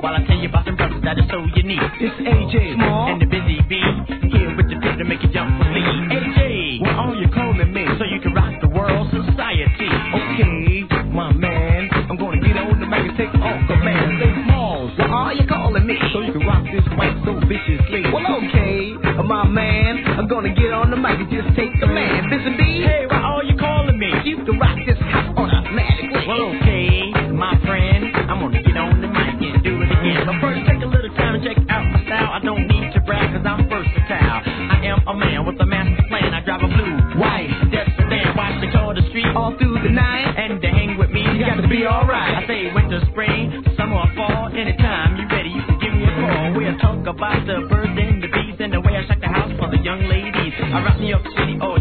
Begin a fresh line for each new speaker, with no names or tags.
while I tell you about some brothers that are so unique.
It's AJ Small
and the Busy Bee, here with the tip to make you jump for me. AJ,
what are you calling me?
So you can rock the world society.
Okay, my man, I'm gonna get on the mic and take off the man. Say Smalls,
what are you calling me?
So you can rock this mic so viciously. Well, okay, my man, I'm gonna get on the mic and just take the man. Busy Bee,
hey, why are you calling me?
You can rock this house automatically.
Well, okay, my friend, I'm gonna get on the mic and do it again. But first, take a little time to check out my style. I don't need to brag, cause I'm versatile. I am a man with a master plan. I drive a blue, white, death sedan, watch the call the street
all through the night.
And to hang with me, you got to be alright. I say winter, spring, summer, or fall, anytime you ready, you can give me a call. We'll talk about the birds and the bees and the way I shake the house for the young ladies. I rock New York City, oh